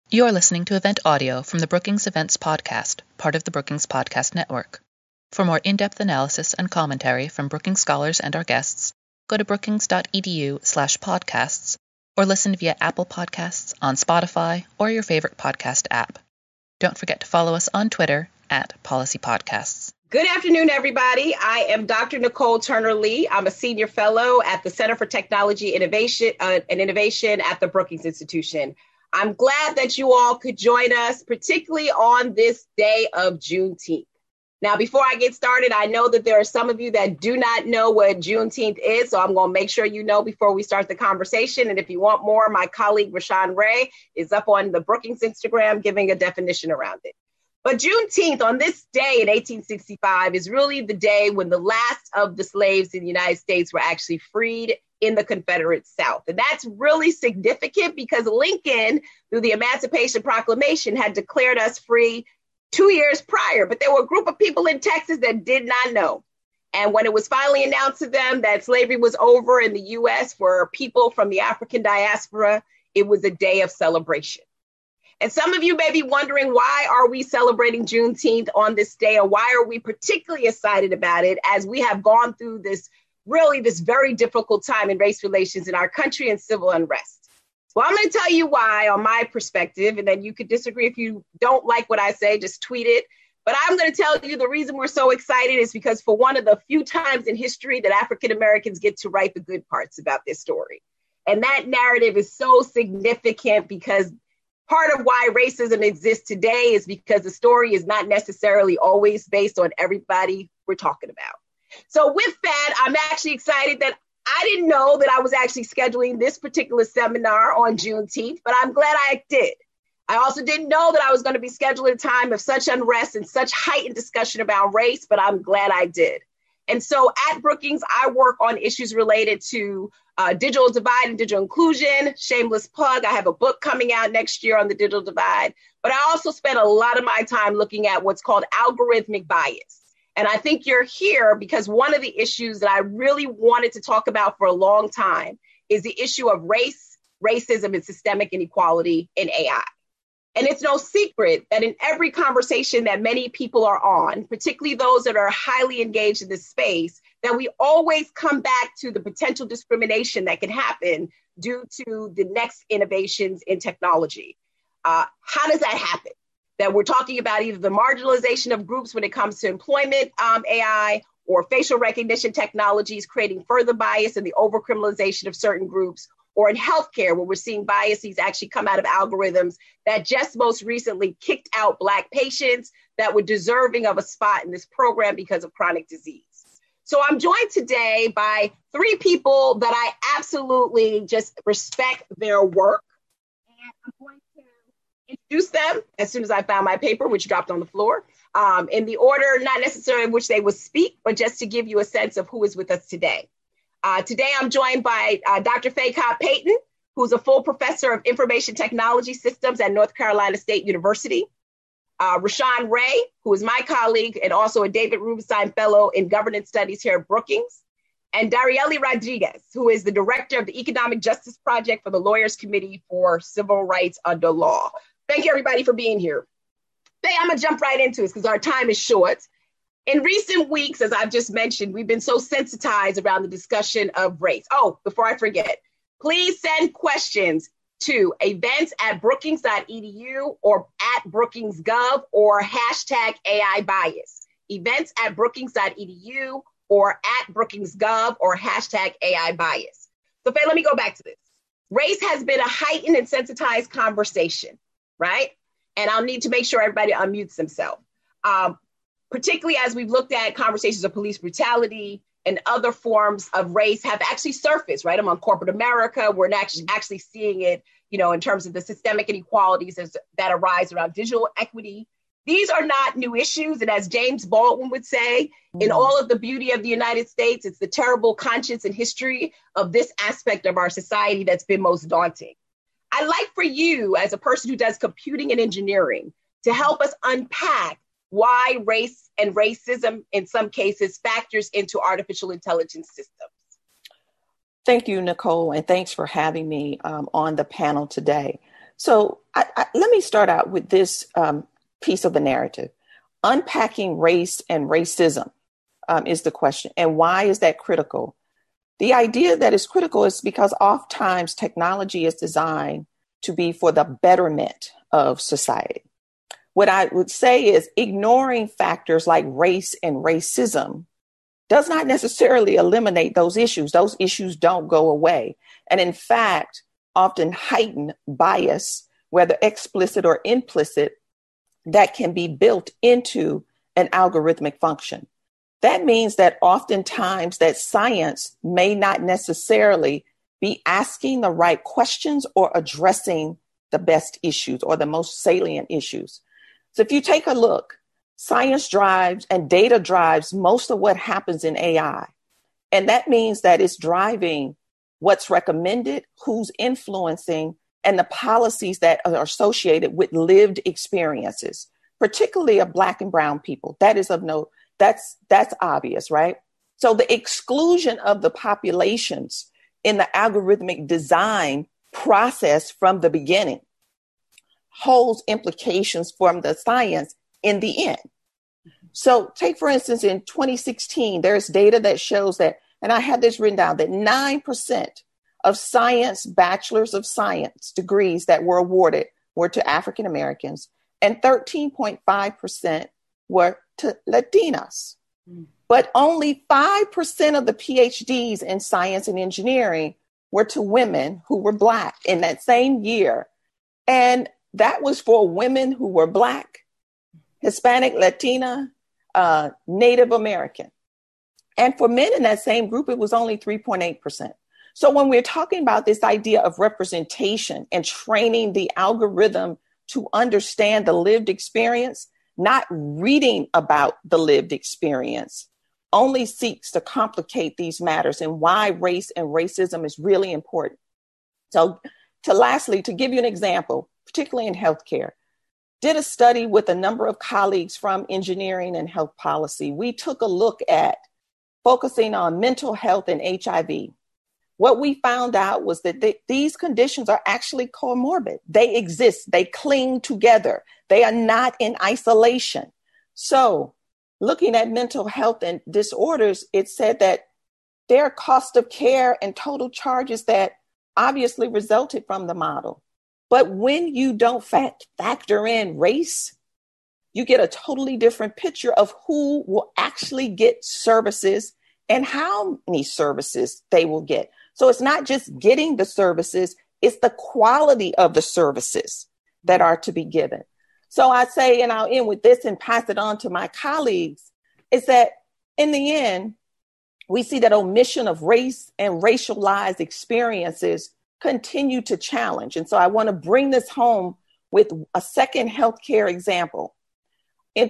You're listening to event audio from the Brookings Events Podcast, part of the Brookings Podcast Network. For more in-depth analysis and commentary from Brookings scholars and our guests, go to brookings.edu/podcasts or listen via Apple Podcasts, on Spotify, or your favorite podcast app. Don't forget to follow us on Twitter @PolicyPodcasts. Good afternoon, everybody. I am Dr. Nicole Turner-Lee. I'm a senior fellow at the Center for Technology Innovation and Innovation at the Brookings Institution. I'm glad that you all could join us, particularly on this day of Juneteenth. Now, before I get started, I know that there are some of you that do not know what Juneteenth is, so I'm going to make sure you know before we start the conversation. And if you want more, my colleague Rashawn Ray is up on the Brookings Instagram giving a definition around it. But Juneteenth, on this day in 1865, is really the day when the last of the slaves in the United States were actually freed in the Confederate South. And that's really significant because Lincoln, through the Emancipation Proclamation, had declared us free 2 years prior. But there were a group of people in Texas that did not know. And when it was finally announced to them that slavery was over in the U.S. for people from the African diaspora, it was a day of celebration. And some of you may be wondering, why are we celebrating Juneteenth on this day, or why are we particularly excited about it as we have gone through this very difficult time in race relations in our country and civil unrest? Well, I'm going to tell you why on my perspective, and then you could disagree if you don't like what I say, just tweet it. But I'm going to tell you the reason we're so excited is because for one of the few times in history that African Americans get to write the good parts about this story. And that narrative is so significant because part of why racism exists today is because the story is not necessarily always based on everybody we're talking about. So with that, I'm actually excited that I didn't know that I was actually scheduling this particular seminar on Juneteenth, but I'm glad I did. I also didn't know that I was going to be scheduling a time of such unrest and such heightened discussion about race, but I'm glad I did. And so at Brookings, I work on issues related to digital divide and digital inclusion. Shameless plug, I have a book coming out next year on the digital divide. But I also spend a lot of my time looking at what's called algorithmic bias. And I think you're here because one of the issues that I really wanted to talk about for a long time is the issue of race, racism, and systemic inequality in AI. And it's no secret that in every conversation that many people are on, particularly those that are highly engaged in this space, that we always come back to the potential discrimination that can happen due to the next innovations in technology. How does that happen? That we're talking about either the marginalization of groups when it comes to employment AI or facial recognition technologies creating further bias and the overcriminalization of certain groups, or in healthcare, where we're seeing biases actually come out of algorithms that just most recently kicked out Black patients that were deserving of a spot in this program because of chronic disease. So I'm joined today by three people that I absolutely just respect their work. And I'm going to introduce them as soon as I found my paper, which dropped on the floor, in the order, not necessarily in which they would speak, but just to give you a sense of who is with us today. Today, I'm joined by Dr. Faye Cobb-Payton, who's a full professor of information technology systems at North Carolina State University. Rashawn Ray, who is my colleague and also a David Rubenstein Fellow in Governance Studies here at Brookings. And Darielle Rodriguez, who is the director of the Economic Justice Project for the Lawyers Committee for Civil Rights Under Law. Thank you, everybody, for being here. Faye, I'm going to jump right into this because our time is short. In recent weeks, as I've just mentioned, we've been so sensitized around the discussion of race. Oh, before I forget, please send questions to events@brookings.edu or @Brookings.gov or #AI-bias. Events@brookings.edu or @Brookings.gov or #AI-bias. So Faye, let me go back to this. Race has been a heightened and sensitized conversation, right? And I'll need to make sure everybody unmutes themselves. Particularly as we've looked at conversations of police brutality and other forms of race have actually surfaced, right? Among corporate America, we're actually seeing it, in terms of the systemic inequalities that arise around digital equity. These are not new issues. And as James Baldwin would say, in all of the beauty of the United States, it's the terrible conscience and history of this aspect of our society that's been most daunting. I'd like for you, as a person who does computing and engineering, to help us unpack why race and racism in some cases factors into artificial intelligence systems. Thank you, Nicole, and thanks for having me on the panel today. So let me start out with this piece of the narrative. Unpacking race and racism is the question. And why is that critical? The idea that is critical is because oftentimes technology is designed to be for the betterment of society. What I would say is ignoring factors like race and racism does not necessarily eliminate those issues. Those issues don't go away. And in fact, often heighten bias, whether explicit or implicit, that can be built into an algorithmic function. That means that oftentimes that science may not necessarily be asking the right questions or addressing the best issues or the most salient issues. So if you take a look, science drives and data drives most of what happens in AI. And that means that it's driving what's recommended, who's influencing, and the policies that are associated with lived experiences, particularly of Black and Brown people. That is of note. That's obvious, right? So the exclusion of the populations in the algorithmic design process from the beginning holds implications from the science in the end. So take, for instance, in 2016, there's data that shows that, and I had this written down, that 9% of science, bachelors of science degrees that were awarded were to African Americans, and 13.5% were to Latinas. But only 5% of the PhDs in science and engineering were to women who were Black in that same year. And that was for women who were Black, Hispanic, Latina, Native American. And for men in that same group, it was only 3.8%. So when we're talking about this idea of representation and training the algorithm to understand the lived experience, not reading about the lived experience only seeks to complicate these matters and why race and racism is really important. So lastly, to give you an example, particularly in healthcare, did a study with a number of colleagues from engineering and health policy. We took a look at focusing on mental health and HIV. What we found out was that these conditions are actually comorbid. They exist. They cling together. They are not in isolation. So looking at mental health and disorders, it said that there are cost of care and total charges that obviously resulted from the model. But when you don't factor in race, you get a totally different picture of who will actually get services and how many services they will get. So it's not just getting the services, it's the quality of the services that are to be given. So I say, and I'll end with this and pass it on to my colleagues, is that in the end, we see that omission of race and racialized experiences continue to challenge. And so I want to bring this home with a second healthcare example. In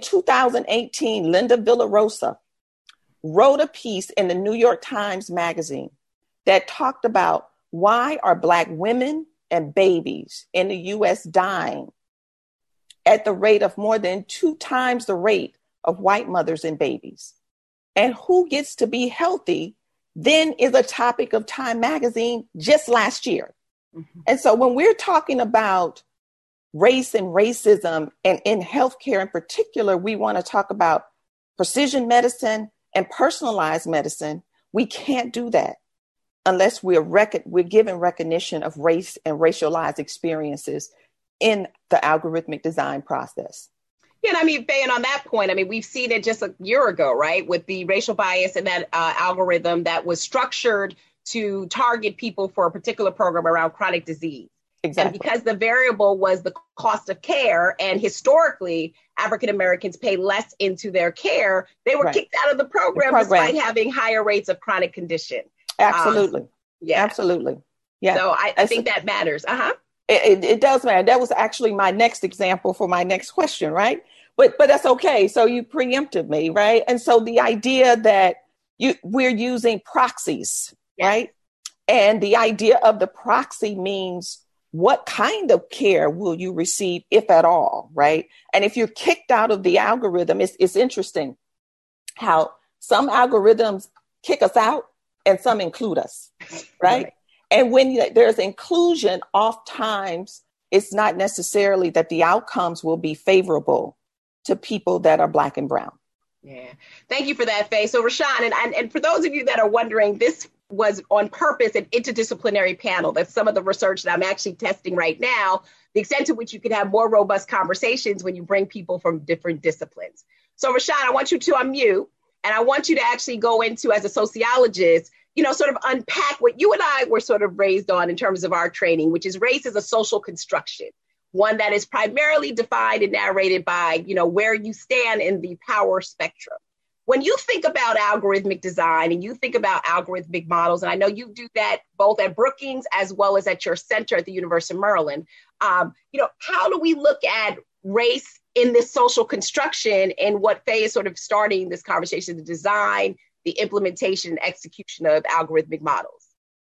2018, Linda Villarosa wrote a piece in the New York Times Magazine that talked about why are Black women and babies in the US dying at the rate of more than 2 times the rate of white mothers and babies. And who gets to be healthy then is a topic of Time Magazine just last year. Mm-hmm. And so when we're talking about race and racism, and in healthcare in particular, we want to talk about precision medicine and personalized medicine. We can't do that unless we're given recognition of race and racialized experiences in the algorithmic design process. Yeah, and I mean, Faye, and on that point, I mean, we've seen it just a year ago, right, with the racial bias and that algorithm that was structured to target people for a particular program around chronic disease. Exactly. And because the variable was the cost of care, and historically, African Americans pay less into their care, they were kicked out of the program despite having higher rates of chronic condition. Absolutely. Yeah. Absolutely. Yeah. So I think that matters. It does matter. That was actually my next example for my next question, right? But that's okay. So you preempted me, right? And so the idea that we're using proxies, right? And the idea of the proxy means what kind of care will you receive, if at all, right? And if you're kicked out of the algorithm, it's interesting how some algorithms kick us out and some include us, right? And when there's inclusion, oftentimes it's not necessarily that the outcomes will be favorable to people that are Black and brown. Yeah. Thank you for that, Faye. So Rashawn, and for those of you that are wondering, this was on purpose an interdisciplinary panel. That's some of the research that I'm actually testing right now, the extent to which you can have more robust conversations when you bring people from different disciplines. So Rashawn, I want you to unmute, and I want you to actually go into, as a sociologist, sort of unpack what you and I were sort of raised on in terms of our training, which is race is a social construction, one that is primarily defined and narrated by, where you stand in the power spectrum. When you think about algorithmic design and you think about algorithmic models, and I know you do that both at Brookings as well as at your center at the University of Maryland, how do we look at race in this social construction and what Faye is sort of starting this conversation, the design, the implementation and execution of algorithmic models?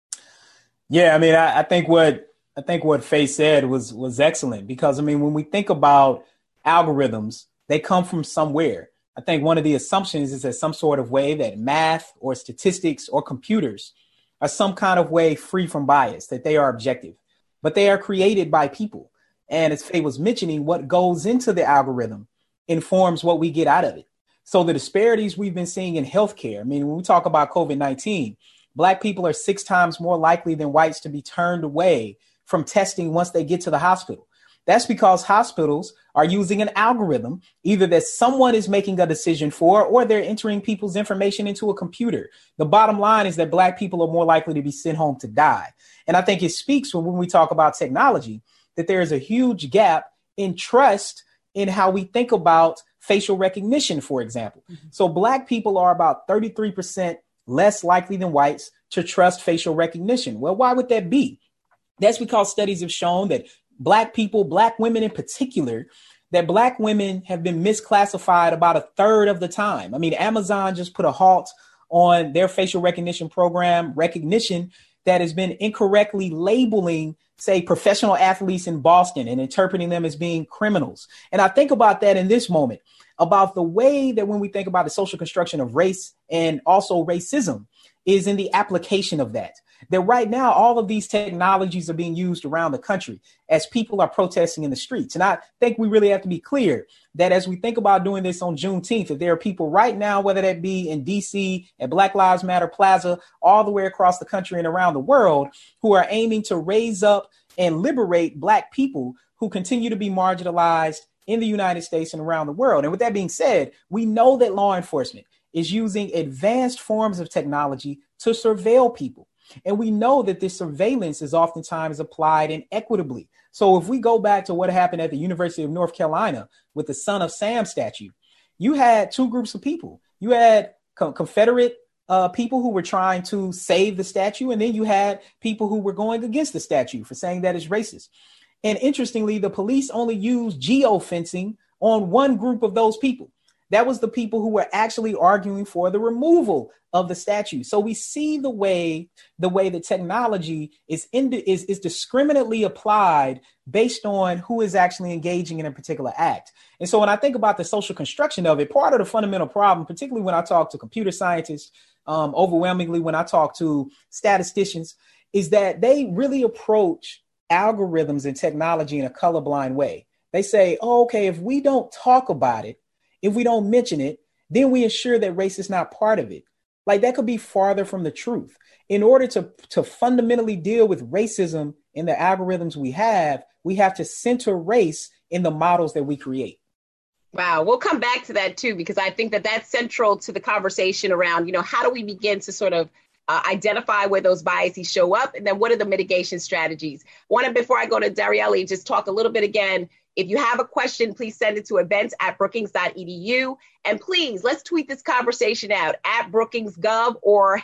Yeah, I mean, I think what Faye said was excellent, because, I mean, when we think about algorithms, they come from somewhere. I think one of the assumptions is that some sort of way that math or statistics or computers are some kind of way free from bias, that they are objective, but they are created by people. And as Faye was mentioning, what goes into the algorithm informs what we get out of it. So the disparities we've been seeing in healthcare, I mean, when we talk about COVID-19, Black people are 6 times more likely than whites to be turned away from testing once they get to the hospital. That's because hospitals are using an algorithm, either that someone is making a decision for, or they're entering people's information into a computer. The bottom line is that Black people are more likely to be sent home to die. And I think it speaks when we talk about technology, that there is a huge gap in trust in how we think about facial recognition, for example. Mm-hmm. So Black people are about 33% less likely than whites to trust facial recognition. Well, why would that be? That's because studies have shown that Black people, Black women in particular, that Black women have been misclassified about a third of the time. I mean, Amazon just put a halt on their facial recognition program, recognition that has been incorrectly labeling, say, professional athletes in Boston and interpreting them as being criminals. And I think about that in this moment, about the way that when we think about the social construction of race and also racism is in the application of that. That right now, all of these technologies are being used around the country as people are protesting in the streets. And I think we really have to be clear that as we think about doing this on Juneteenth, that there are people right now, whether that be in DC, at Black Lives Matter Plaza, all the way across the country and around the world, who are aiming to raise up and liberate Black people who continue to be marginalized in the United States and around the world. And with that being said, we know that law enforcement is using advanced forms of technology to surveil people. And we know that this surveillance is oftentimes applied inequitably. So if we go back to what happened at the University of North Carolina with the Son of Sam statue, you had 2 groups of people. You had Confederate people who were trying to save the statue, and then you had people who were going against the statue for saying that it's racist. And interestingly, the police only used geofencing on one group of those people. That was the people who were actually arguing for the removal of the statue. So we see the way the technology is discriminately applied based on who is actually engaging in a particular act. And so when I think about the social construction of it, part of the fundamental problem, particularly when I talk to computer scientists, overwhelmingly when I talk to statisticians, is that they really approach algorithms and technology in a colorblind way. They say, oh, okay, if we don't talk about it, if we don't mention it, then we ensure that race is not part of it. Like, that could be farther from the truth. In order to fundamentally deal with racism in the algorithms we have to center race in the models that we create. Wow. We'll come back to that, too, because I think that that's central to the conversation around, how do we begin to sort of identify where those biases show up? And then what are the mitigation strategies? Before I go to Darielle, just talk a little bit again. If you have a question, please send it to events@brookings.edu. And please, let's tweet this conversation out @BrookingsGov or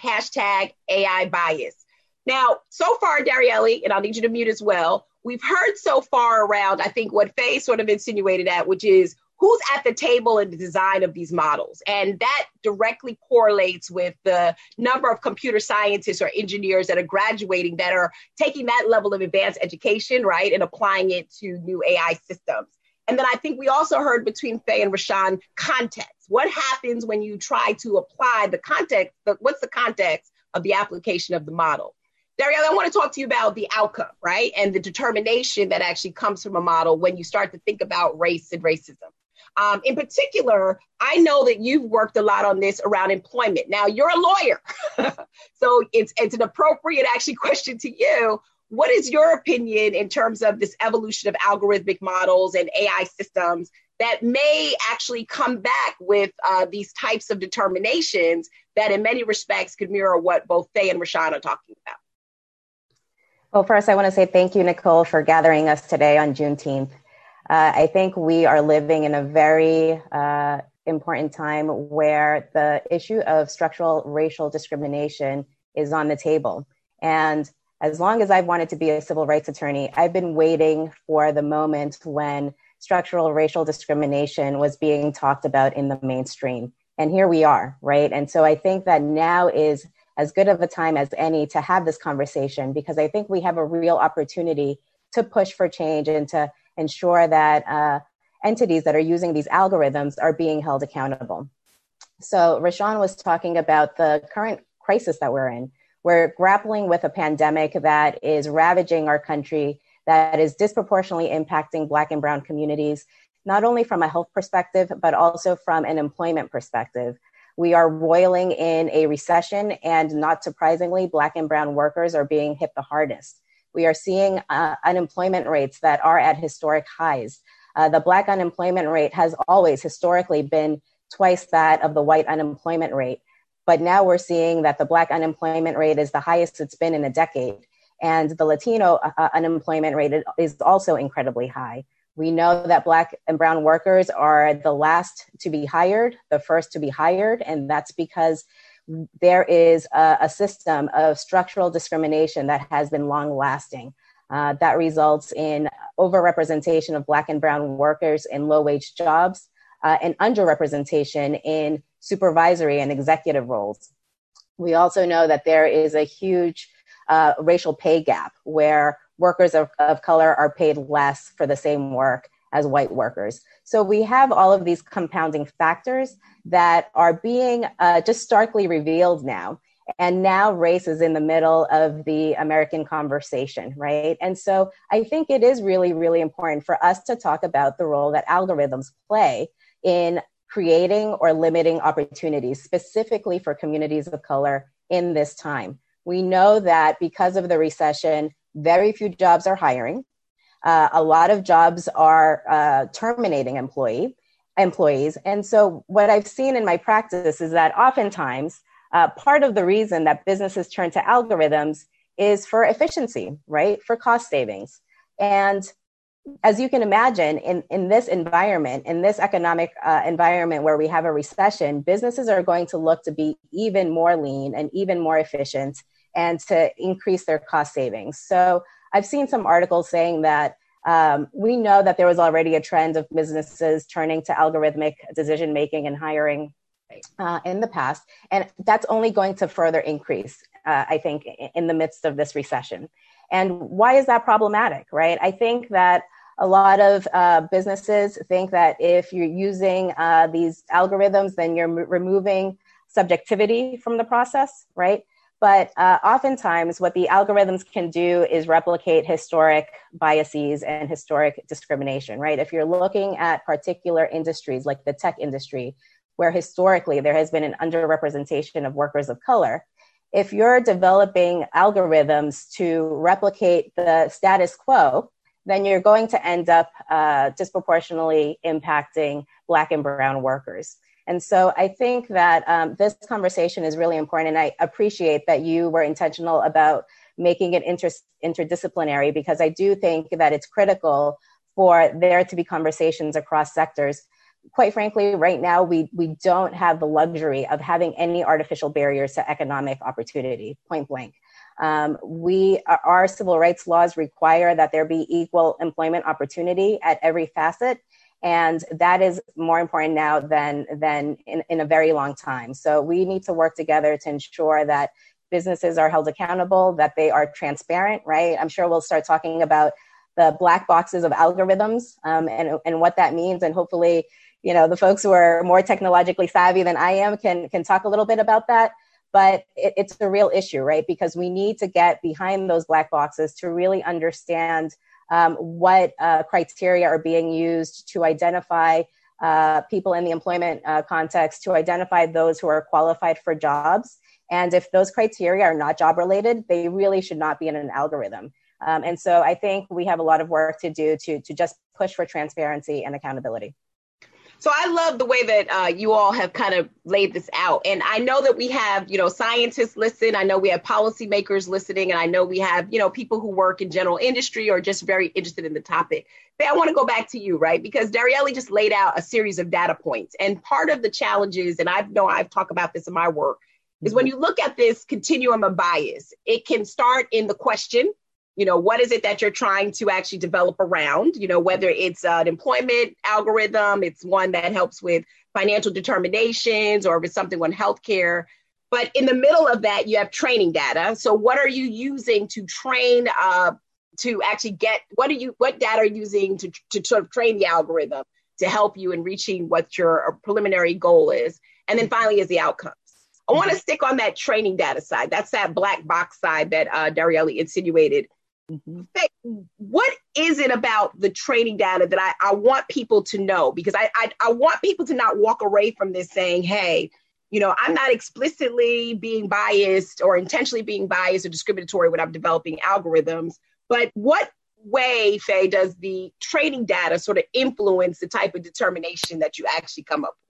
#AIBias. Now, so far, Darielle, and I'll need you to mute as well, we've heard so far around, I think, what Faye sort of insinuated at, which is who's at the table in the design of these models. And that directly correlates with the number of computer scientists or engineers that are graduating that are taking that level of advanced education, right, and applying it to new AI systems. And then I think we also heard between Faye and Rashawn context. What happens when you try to apply the context? What's the context of the application of the model? Darielle, I want to talk to you about the outcome, right? And the determination that actually comes from a model when you start to think about race and racism. In particular, I know that you've worked a lot on this around employment. Now, you're a lawyer, so it's an appropriate actually question to you. What is your opinion in terms of this evolution of algorithmic models and AI systems that may actually come back with these types of determinations that in many respects could mirror what both Faye and Rashawn are talking about? Well, first, I want to say thank you, Nicole, for gathering us today on Juneteenth. I think we are living in a very important time where the issue of structural racial discrimination is on the table. And as long as I've wanted to be a civil rights attorney, I've been waiting for the moment when structural racial discrimination was being talked about in the mainstream. And here we are, right? And so I think that now is as good of a time as any to have this conversation, because I think we have a real opportunity to push for change and to ensure that entities that are using these algorithms are being held accountable. So Rashawn was talking about the current crisis that we're in. We're grappling with a pandemic that is ravaging our country, that is disproportionately impacting Black and Brown communities, not only from a health perspective, but also from an employment perspective. We are roiling in a recession, and not surprisingly, Black and Brown workers are being hit the hardest. We are seeing unemployment rates that are at historic highs. The Black unemployment rate has always historically been twice that of the white unemployment rate. But now we're seeing that the Black unemployment rate is the highest it's been in a decade. And the Latino unemployment rate is also incredibly high. We know that Black and Brown workers are the last to be hired, the first to be hired, and that's because there is a system of structural discrimination that has been long lasting. That results in overrepresentation of Black and Brown workers in low wage jobs and underrepresentation in supervisory and executive roles. We also know that there is a huge racial pay gap where workers of color are paid less for the same work as white workers. So we have all of these compounding factors that are being just starkly revealed now. And now race is in the middle of the American conversation, right? And so I think it is really, really important for us to talk about the role that algorithms play in creating or limiting opportunities, specifically for communities of color in this time. We know that because of the recession, very few jobs are hiring. A lot of jobs are terminating employees. And so what I've seen in my practice is that oftentimes part of the reason that businesses turn to algorithms is for efficiency, right? For cost savings. And as you can imagine, in this environment, in this economic environment where we have a recession, businesses are going to look to be even more lean and even more efficient and to increase their cost savings. So I've seen some articles saying that we know that there was already a trend of businesses turning to algorithmic decision-making and hiring in the past. And that's only going to further increase, I think, in the midst of this recession. And why is that problematic, right? I think that a lot of businesses think that if you're using these algorithms, then you're removing subjectivity from the process, right? But oftentimes what the algorithms can do is replicate historic biases and historic discrimination, right? If you're looking at particular industries like the tech industry, where historically there has been an underrepresentation of workers of color, if you're developing algorithms to replicate the status quo, then you're going to end up disproportionately impacting Black and Brown workers. And so I think that this conversation is really important. And I appreciate that you were intentional about making it interdisciplinary, because I do think that it's critical for there to be conversations across sectors. Quite frankly, right now, we don't have the luxury of having any artificial barriers to economic opportunity, point blank. Our civil rights laws require that there be equal employment opportunity at every facet. And that is more important now than in a very long time. So we need to work together to ensure that businesses are held accountable, that they are transparent, right? I'm sure we'll start talking about the black boxes of algorithms and what that means. And hopefully, the folks who are more technologically savvy than I am can talk a little bit about that. But it's a real issue, right? Because we need to get behind those black boxes to really understand what criteria are being used to identify people in the employment context, to identify those who are qualified for jobs. And if those criteria are not job related, they really should not be in an algorithm. And so I think we have a lot of work to do to just push for transparency and accountability. So I love the way that you all have kind of laid this out. And I know that we have, scientists listen. I know we have policymakers listening. And I know we have, people who work in general industry or just very interested in the topic. But I want to go back to you, right? Because Darielle just laid out a series of data points. And part of the challenges, and I've talked about this in my work, is when you look at this continuum of bias, it can start in the question. What is it that you're trying to actually develop around, whether it's an employment algorithm, it's one that helps with financial determinations, or if it's something on healthcare. But in the middle of that, you have training data. So what are you using to train, to actually what data are you using to sort of train the algorithm to help you in reaching what your preliminary goal is? And then finally is the outcomes. I want to stick on that training data side. That's that black box side that Darielle insinuated. Mm-hmm. What is it about the training data that I want people to know? Because I want people to not walk away from this saying, hey, I'm not explicitly being biased or intentionally being biased or discriminatory when I'm developing algorithms. But what way, Faye, does the training data sort of influence the type of determination that you actually come up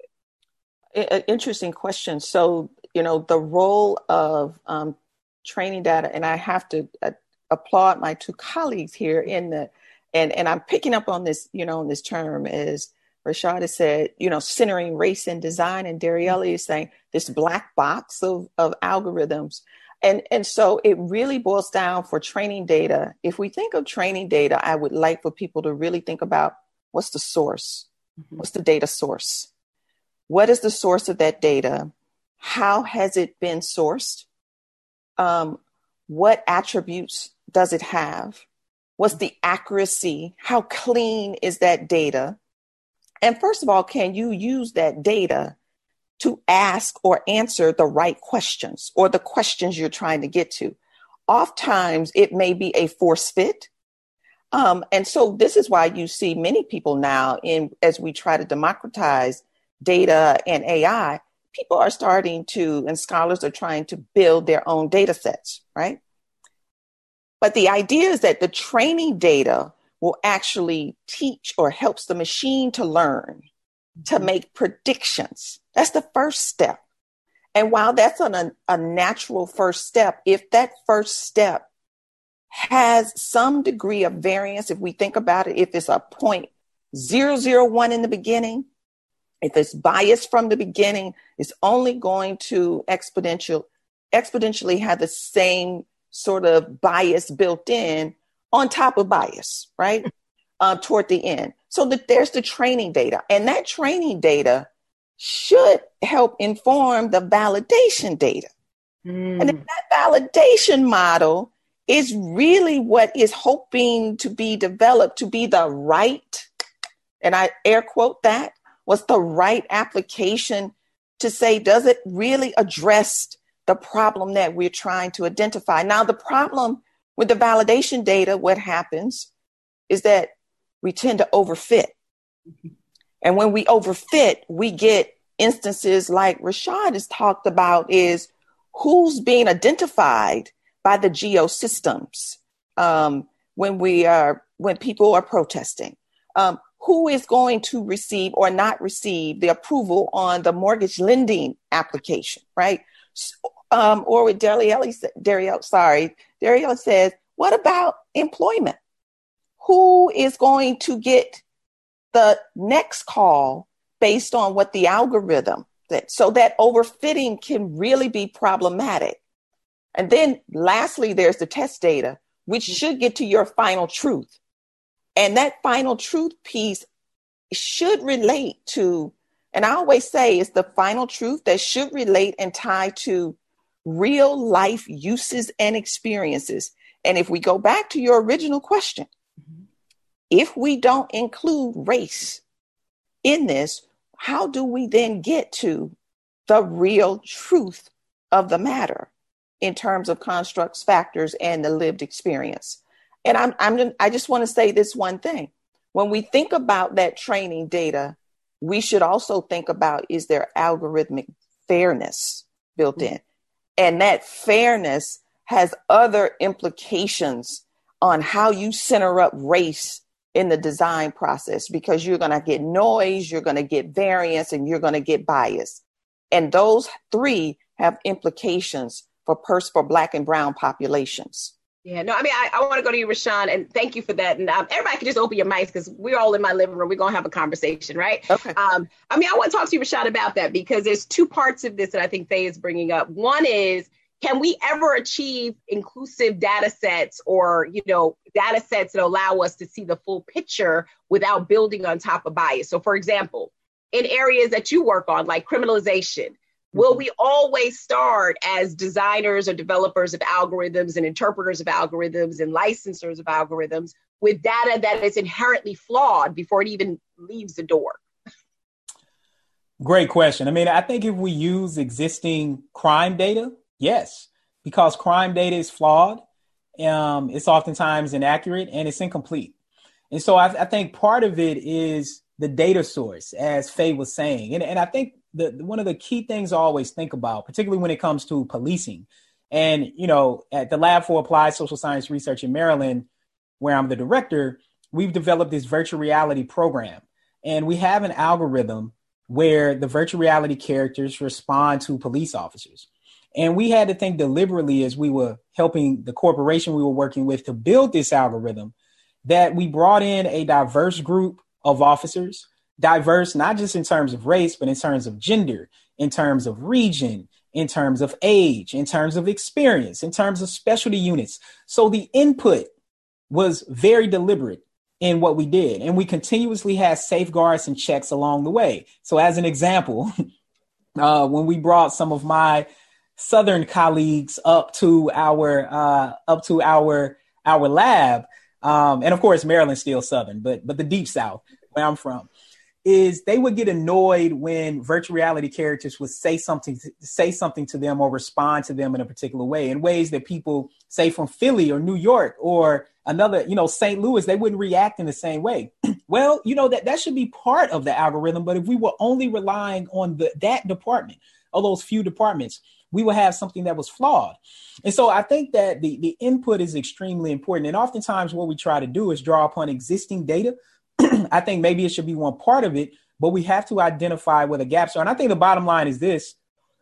with? Interesting question. So, the role of training data, and I have to applaud my two colleagues here and I'm picking up on this, on this term, as Rashad has said, centering race and design, and Darielle is saying this black box of algorithms. And so it really boils down for training data. If we think of training data, I would like for people to really think about what's the source? Mm-hmm. What's the data source? What is the source of that data? How has it been sourced? What attributes does it have? What's the accuracy? How clean is that data? And first of all, can you use that data to ask or answer the right questions or the questions you're trying to get to? Oftentimes, it may be a force fit. And so this is why you see many people now, as we try to democratize data and AI, people are starting to, and scholars are trying to build their own data sets, right? But the idea is that the training data will actually teach or helps the machine to learn, to make predictions. That's the first step. And while that's a natural first step, if that first step has some degree of variance, if we think about it, if it's a 0.001 in the beginning, if it's biased from the beginning, it's only going to exponentially have the same sort of bias built in on top of bias, right? Toward the end. So that there's the training data, and that training data should help inform the validation data. And then that validation model is really what is hoping to be developed to be the right, and I air quote that, was the right application to say, does it really address the problem that we're trying to identify? Now, the problem with the validation data, what happens is that we tend to overfit. And when we overfit, we get instances like Rashad has talked about, is who's being identified by the geosystems when people are protesting. Who is going to receive or not receive the approval on the mortgage lending application, right? Or with Darielle says, what about employment? Who is going to get the next call based on what the algorithm that, so that overfitting can really be problematic. And then lastly, there's the test data, which should get to your final truth. And that final truth piece should relate to, and I always say it's the final truth that should relate and tie to real life uses and experiences. And if we go back to your original question, if we don't include race in this, how do we then get to the real truth of the matter in terms of constructs, factors, and the lived experience. And I just want to say this one thing. When we think about that training data, we should also think about, is there algorithmic fairness built in? And that fairness has other implications on how you center up race in the design process, because you're going to get noise, you're going to get variance, and you're going to get bias. And those three have implications for Black and brown populations. Yeah, no, I mean, I want to go to you, Rashawn, and thank you for that. And everybody can just open your mics because we're all in my living room. We're going to have a conversation, right? Okay. I want to talk to you, Rashawn, about that, because there's two parts of this that I think Faye is bringing up. One is, can we ever achieve inclusive data sets or, data sets that allow us to see the full picture without building on top of bias? So, for example, in areas that you work on, like criminalization, will we always start as designers or developers of algorithms and interpreters of algorithms and licensors of algorithms with data that is inherently flawed before it even leaves the door? Great question. I mean, I think if we use existing crime data, yes, because crime data is flawed. It's oftentimes inaccurate and it's incomplete. And so I think part of it is the data source, as Faye was saying. And I think one of the key things I always think about, particularly when it comes to policing, and, at the Lab for Applied Social Science Research in Maryland, where I'm the director, we've developed this virtual reality program. And we have an algorithm where the virtual reality characters respond to police officers. And we had to think deliberately, as we were helping the corporation we were working with to build this algorithm, that we brought in a diverse group of officers, diverse not just in terms of race, but in terms of gender, in terms of region, in terms of age, in terms of experience, in terms of specialty units. So the input was very deliberate in what we did. And we continuously had safeguards and checks along the way. So as an example, when we brought some of my Southern colleagues up to our lab, and of course Maryland's still Southern, but the Deep South, where I'm from, is they would get annoyed when virtual reality characters would say something to them or respond to them in a particular way, in ways that people, say from Philly or New York or another, St. Louis, they wouldn't react in the same way. Well, that should be part of the algorithm. But if we were only relying on that department or those few departments, we would have something that was flawed. And so I think that the input is extremely important. And oftentimes what we try to do is draw upon existing data. I think maybe it should be one part of it, but we have to identify where the gaps are. And I think the bottom line is this: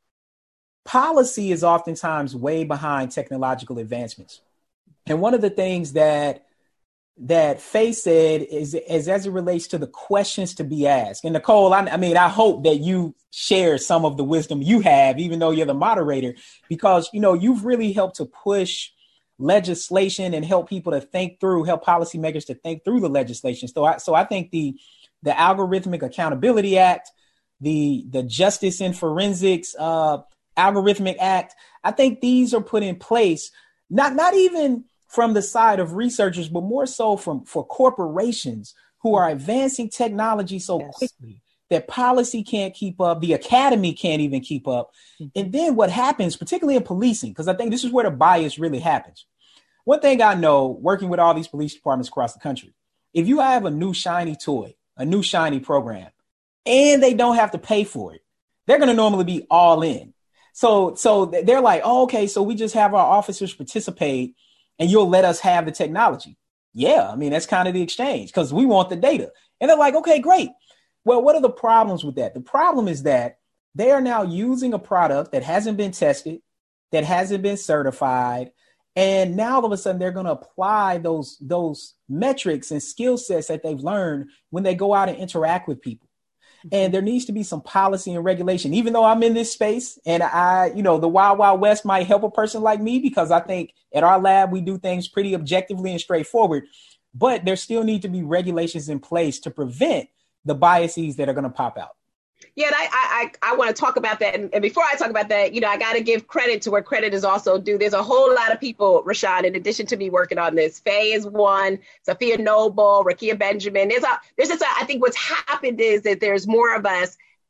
policy is oftentimes way behind technological advancements. And one of the things that Faye said is as it relates to the questions to be asked. And Nicole, I hope that you share some of the wisdom you have, even though you're the moderator, because, you've really helped to push legislation and help people to help policymakers to think through the legislation. So I think the Algorithmic Accountability Act, the Justice in Forensics Algorithmic Act, I think these are put in place, not even from the side of researchers, but more so for corporations who are advancing technology so quickly that policy can't keep up. The academy can't even keep up. And then what happens, particularly in policing, because I think this is where the bias really happens. One thing I know, working with all these police departments across the country, if you have a new shiny toy, a new shiny program, and they don't have to pay for it, they're going to normally be all in. So they're like, oh, okay, so we just have our officers participate and you'll let us have the technology. Yeah, that's kind of the exchange, because we want the data. And they're like, okay, great. Well, what are the problems with that? The problem is that they are now using a product that hasn't been tested, that hasn't been certified. And now all of a sudden they're going to apply those metrics and skill sets that they've learned when they go out and interact with people. And there needs to be some policy and regulation, even though I'm in this space and the Wild Wild West might help a person like me, because I think at our lab, we do things pretty objectively and straightforward, but there still need to be regulations in place to prevent the biases that are going to pop out. Yeah, and I want to talk about that. And before I talk about that, I got to give credit to where credit is also due. There's a whole lot of people, Rashawn, in addition to me working on this. Faye is one, Sophia Noble, Rakia Benjamin. I think what's happened is that there's more of us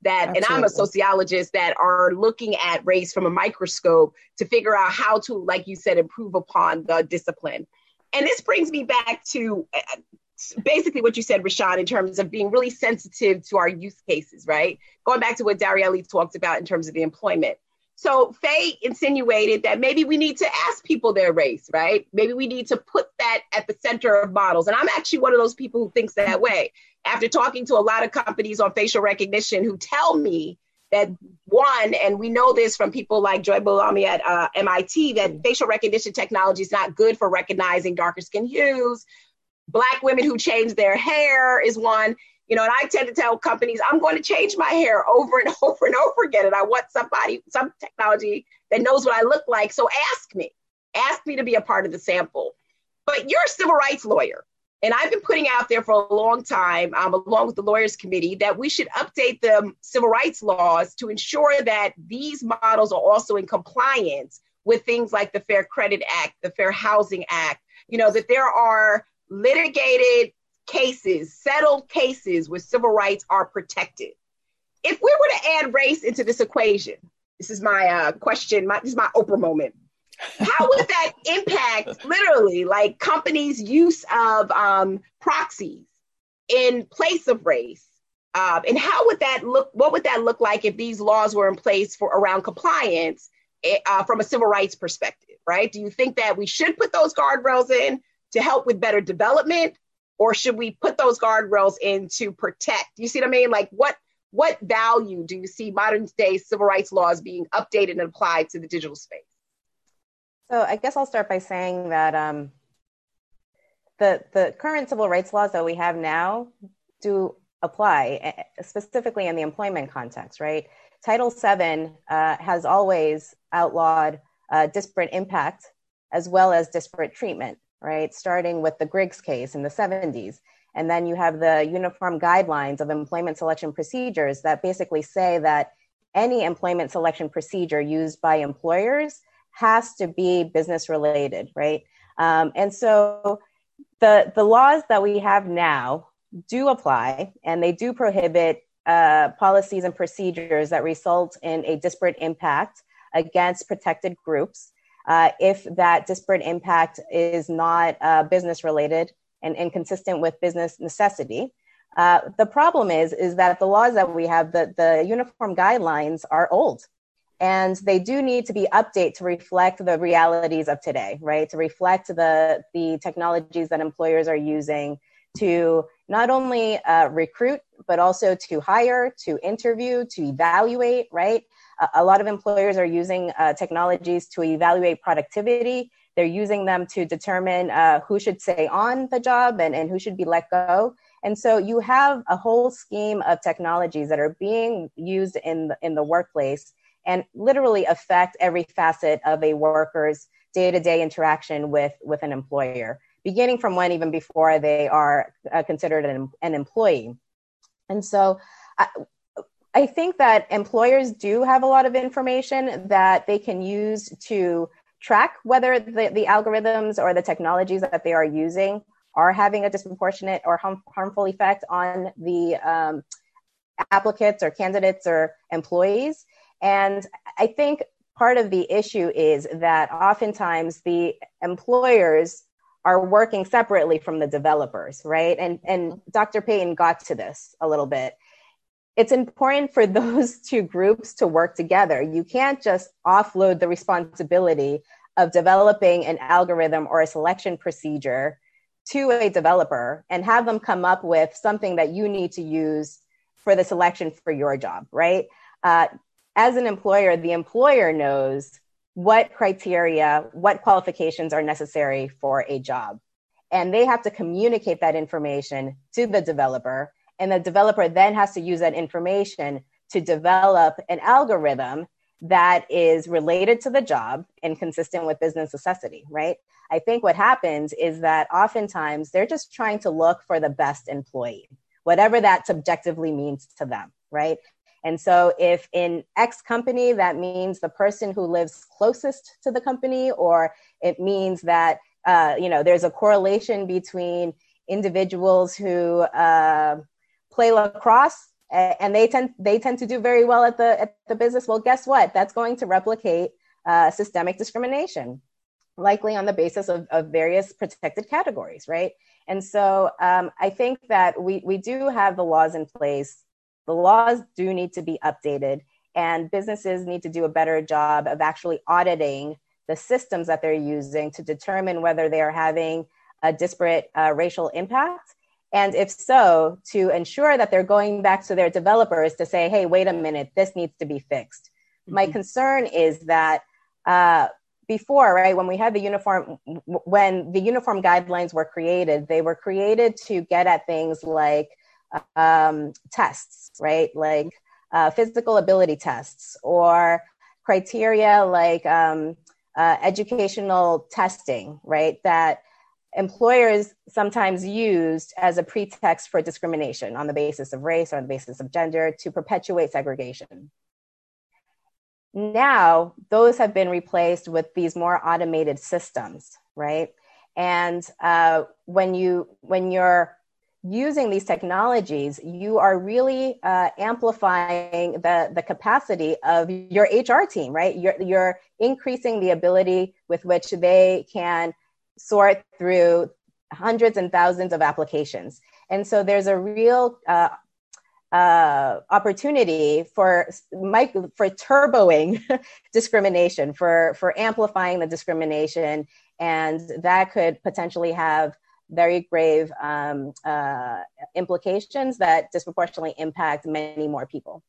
that, Absolutely. and I'm a sociologist, that are looking at race from a microscope to figure out how to, like you said, improve upon the discipline. And this brings me back to basically what you said, Rashawn, in terms of being really sensitive to our use cases, right? Going back to what Darielle talked about in terms of the employment. So Faye insinuated that maybe we need to ask people their race, right? Maybe we need to put that at the center of models. And I'm actually one of those people who thinks that way. After talking to a lot of companies on facial recognition who tell me that, one, and we know this from people like Joy Boulami at MIT, that facial recognition technology is not good for recognizing darker skin hues. Black women who change their hair is one. And I tend to tell companies, I'm going to change my hair over and over and over again. And I want some technology that knows what I look like. So ask me to be a part of the sample. But you're a civil rights lawyer. And I've been putting out there for a long time, along with the Lawyers Committee, that we should update the civil rights laws to ensure that these models are also in compliance with things like the Fair Credit Act, the Fair Housing Act, that there are litigated cases, settled cases where civil rights are protected. If we were to add race into this equation, this is my question, this is my Oprah moment. How would that impact literally like companies' use of proxies in place of race? And how would that look? What would that look like if these laws were in place for around compliance from a civil rights perspective, right? Do you think that we should put those guardrails in to help with better development, or should we put those guardrails in to protect? You see what I mean? Like what value do you see modern day civil rights laws being updated and applied to the digital space? So I guess I'll start by saying that the current civil rights laws that we have now do apply, specifically in the employment context, right? Title VII has always outlawed disparate impact as well as disparate treatment, right? Starting with the Griggs case in the 70s. And then you have the Uniform Guidelines of Employment Selection Procedures that basically say that any employment selection procedure used by employers has to be business related, right? And so the laws that we have now do apply, and they do prohibit policies and procedures that result in a disparate impact against protected groups if that disparate impact is not business related and inconsistent with business necessity. The problem is that the laws that we have, the uniform guidelines are old. And they do need to be updated to reflect the realities of today, right? To reflect the technologies that employers are using to not only recruit, but also to hire, to interview, to evaluate, right? A lot of employers are using technologies to evaluate productivity. They're using them to determine who should stay on the job and who should be let go. And so you have a whole scheme of technologies that are being used in the workplace and literally affect every facet of a worker's day-to-day interaction with an employer, beginning from when even before they are considered an employee. And so I think that employers do have a lot of information that they can use to track whether the algorithms or the technologies that they are using are having a disproportionate or harmful effect on the applicants or candidates or employees. And I think part of the issue is that oftentimes the employers are working separately from the developers, right? And Dr. Payton got to this a little bit. It's important for those two groups to work together. You can't just offload the responsibility of developing an algorithm or a selection procedure to a developer and have them come up with something that you need to use for the selection for your job, right? As an employer, the employer knows what criteria, what qualifications are necessary for a job. And they have to communicate that information to the developer. And the developer then has to use that information to develop an algorithm that is related to the job and consistent with business necessity, right? I think what happens is that oftentimes they're just trying to look for the best employee, whatever that subjectively means to them, right? And so if in X company, that means the person who lives closest to the company, or it means that, there's a correlation between individuals who play lacrosse and they tend to do very well at the business. Well, guess what? That's going to replicate systemic discrimination, likely on the basis of various protected categories, right? And so I think that we do have the laws in place. The laws do need to be updated, and businesses need to do a better job of actually auditing the systems that they're using to determine whether they are having a disparate racial impact. And if so, to ensure that they're going back to their developers to say, hey, wait a minute, this needs to be fixed. Mm-hmm. My concern is that before, right, when the uniform guidelines were created, they were created to get at things like tests, right? Like physical ability tests or criteria like educational testing, right? That employers sometimes used as a pretext for discrimination on the basis of race or on the basis of gender to perpetuate segregation. Now, those have been replaced with these more automated systems, right? And when you're using these technologies, you are really amplifying the capacity of your HR team, right? You're increasing the ability with which they can sort through hundreds and thousands of applications. And so there's a real opportunity for turboing discrimination, for amplifying the discrimination, and that could potentially have very grave implications that disproportionately impact many more people.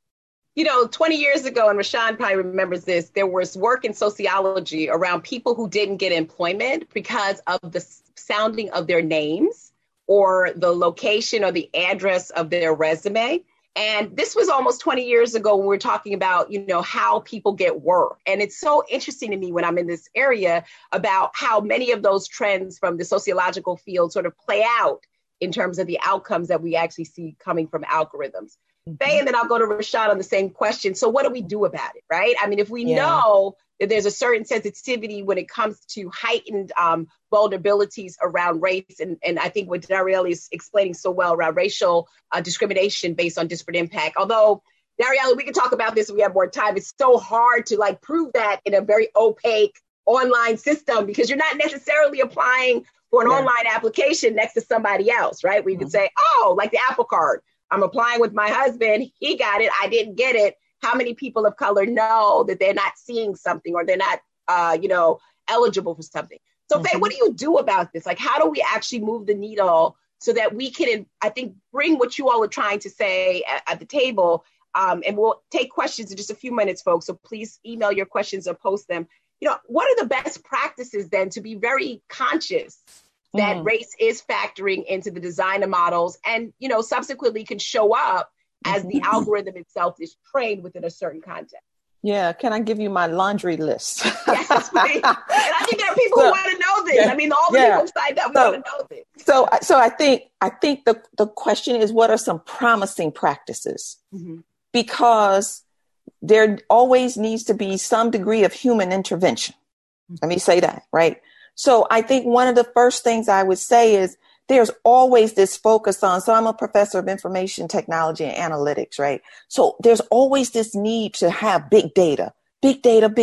20 years ago, and Rashawn probably remembers this, there was work in sociology around people who didn't get employment because of the sounding of their names or the location or the address of their resume. And this was almost 20 years ago when we were talking about, how people get work. And it's so interesting to me when I'm in this area about how many of those trends from the sociological field sort of play out in terms of the outcomes that we actually see coming from algorithms. Mm-hmm. Faye, and then I'll go to Rashad on the same question. So what do we do about it, right? I mean, if we know that there's a certain sensitivity when it comes to heightened vulnerabilities around race, and I think what Darielle is explaining so well around racial discrimination based on disparate impact. Although, Darielle, we can talk about this if we have more time. It's so hard to prove that in a very opaque online system because you're not necessarily applying for an online application next to somebody else, right? Where you can say, like the Apple Card. I'm applying with my husband. He got it. I didn't get it. How many people of color know that they're not seeing something or they're not, eligible for something? So, Faye, what do you do about this? How do we actually move the needle so that we can, I think, bring what you all are trying to say at the table? And we'll take questions in just a few minutes, folks. So please email your questions or post them. What are the best practices then to be very conscious that race is factoring into the design of models and, subsequently can show up as the algorithm itself is trained within a certain context? Yeah. Can I give you my laundry list? Yes, please. And I think there are people who want to know this. I mean, all the people signed up want to know this. So I think the question is, what are some promising practices? Mm-hmm. Because there always needs to be some degree of human intervention. Let me say that, right? So I think one of the first things I would say is there's always this focus on, so I'm a professor of information technology and analytics, right? So there's always this need to have big data. We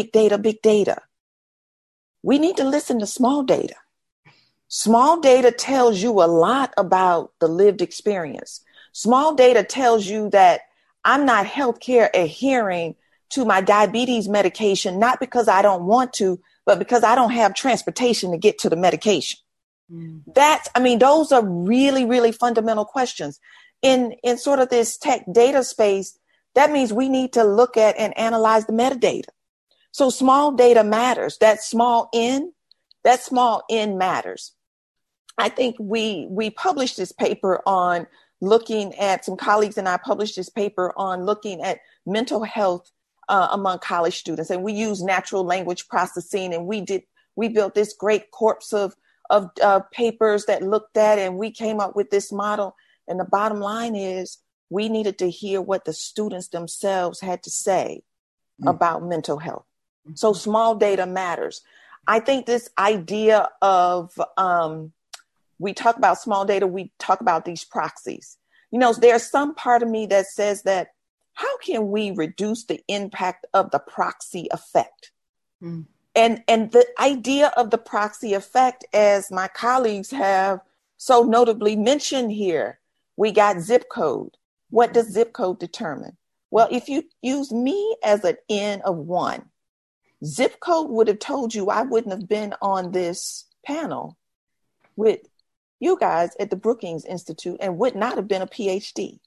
need to listen to small data. Small data tells you a lot about the lived experience. Small data tells you that I'm not healthcare adhering to my diabetes medication, not because I don't want to, but because I don't have transportation to get to the medication. Those are really, really fundamental questions. In sort of this tech data space, that means we need to look at and analyze the metadata. So small data matters. That small n matters. I think we published this paper on looking at, some colleagues and I published this paper on looking at mental health among college students. And we use natural language processing, and we built this great corpus of papers that looked at, and we came up with this model. And the bottom line is we needed to hear what the students themselves had to say about mental health. So small data matters. I think this idea of, we talk about small data, we talk about these proxies. There's some part of me that says that how can we reduce the impact of the proxy effect? Mm. And the idea of the proxy effect, as my colleagues have so notably mentioned here, we got zip code. What does zip code determine? Well, if you use me as an N of 1, zip code would have told you I wouldn't have been on this panel with you guys at the Brookings Institute and would not have been a PhD,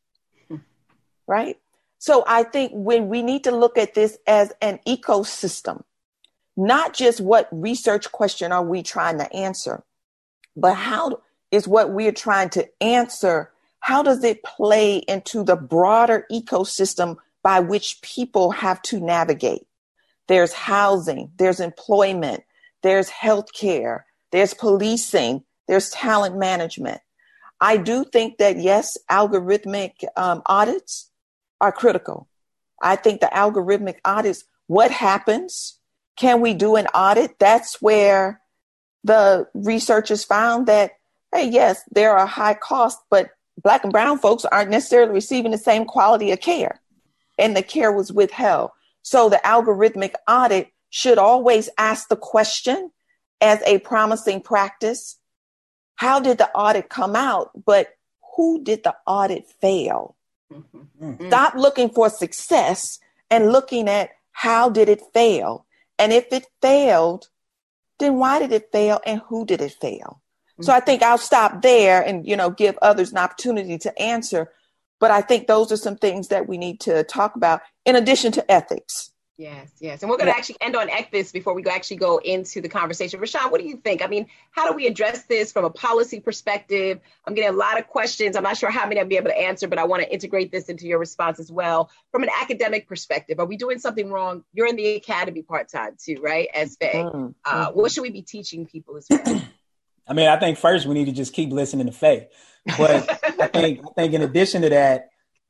right? So I think when we need to look at this as an ecosystem, not just what research question are we trying to answer, but how is what we're trying to answer, how does it play into the broader ecosystem by which people have to navigate? There's housing, there's employment, there's healthcare, there's policing, there's talent management. I do think that, yes, algorithmic audits are critical. I think the algorithmic audits, what happens? Can we do an audit? That's where the researchers found that, hey, yes, there are high costs, but Black and brown folks aren't necessarily receiving the same quality of care, and the care was withheld. So the algorithmic audit should always ask the question as a promising practice, how did the audit come out? But who did the audit fail? Mm-hmm. Stop looking for success and looking at how did it fail? And if it failed, then why did it fail and who did it fail? Mm-hmm. So I think I'll stop there and, give others an opportunity to answer. But I think those are some things that we need to talk about in addition to ethics. Yes. And we're going to actually end on ethics before we actually go into the conversation. Rashawn, what do you think? I mean, how do we address this from a policy perspective? I'm getting a lot of questions. I'm not sure how many I'll be able to answer, but I want to integrate this into your response as well. From an academic perspective, are we doing something wrong? You're in the academy part-time too, right? As Faye. What should we be teaching people as well? I mean, I think first we need to just keep listening to Faye. But I think in addition to that,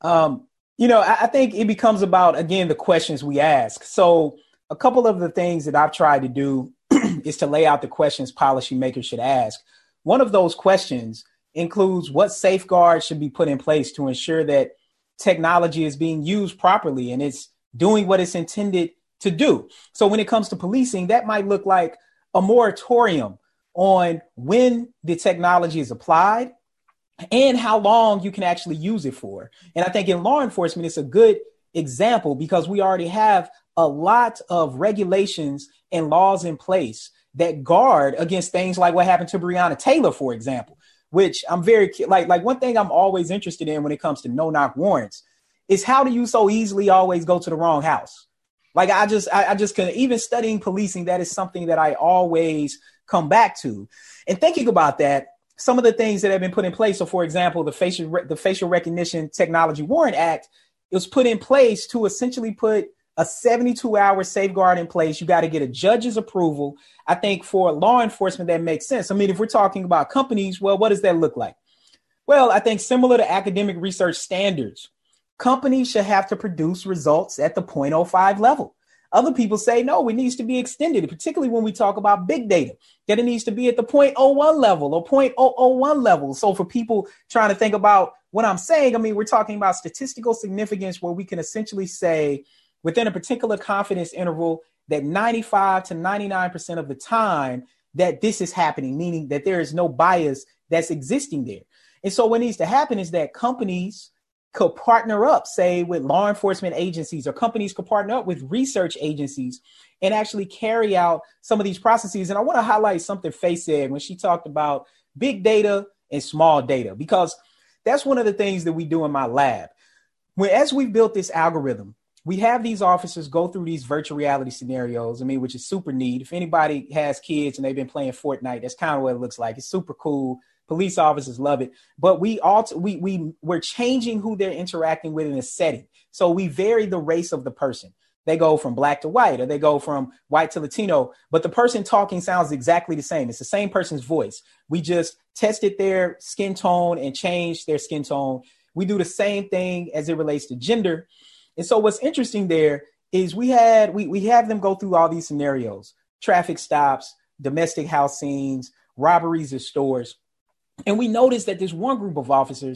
I think it becomes about, again, the questions we ask. So a couple of the things that I've tried to do is to lay out the questions policymakers should ask. One of those questions includes what safeguards should be put in place to ensure that technology is being used properly and it's doing what it's intended to do. So when it comes to policing, that might look like a moratorium on when the technology is applied and how long you can actually use it for. And I think in law enforcement, it's a good example because we already have a lot of regulations and laws in place that guard against things like what happened to Breonna Taylor, for example, which I'm very like one thing I'm always interested in when it comes to no-knock warrants is how do you so easily always go to the wrong house? Like I just can, even studying policing, that is something that I always come back to. And thinking about that, some of the things that have been put in place. So, for example, the Facial Recognition Technology Warrant Act, it was put in place to essentially put a 72-hour safeguard in place. You got to get a judge's approval. I think for law enforcement, that makes sense. I mean, if we're talking about companies, well, what does that look like? Well, I think similar to academic research standards, companies should have to produce results at the 0.05 level. Other people say, no, it needs to be extended, particularly when we talk about big data, that it needs to be at the 0.01 level or 0.001 level. So for people trying to think about what I'm saying, I mean, we're talking about statistical significance where we can essentially say within a particular confidence interval that 95 to 99% of the time that this is happening, meaning that there is no bias that's existing there. And so what needs to happen is that companies could partner up, say, with law enforcement agencies, or companies could partner up with research agencies and actually carry out some of these processes. And I want to highlight something Faye said when she talked about big data and small data, because that's one of the things that we do in my lab. As we've built this algorithm, we have these officers go through these virtual reality scenarios, which is super neat. If anybody has kids and they've been playing Fortnite, that's kind of what it looks like. It's super cool. Police officers love it, but we're changing who they're interacting with in a setting. So we vary the race of the person. They go from black to white, or they go from white to Latino, but the person talking sounds exactly the same. It's the same person's voice. We just tested their skin tone and changed their skin tone. We do the same thing as it relates to gender. And so what's interesting there is we have them go through all these scenarios: traffic stops, domestic house scenes, robberies of stores. And we noticed that there's one group of officers,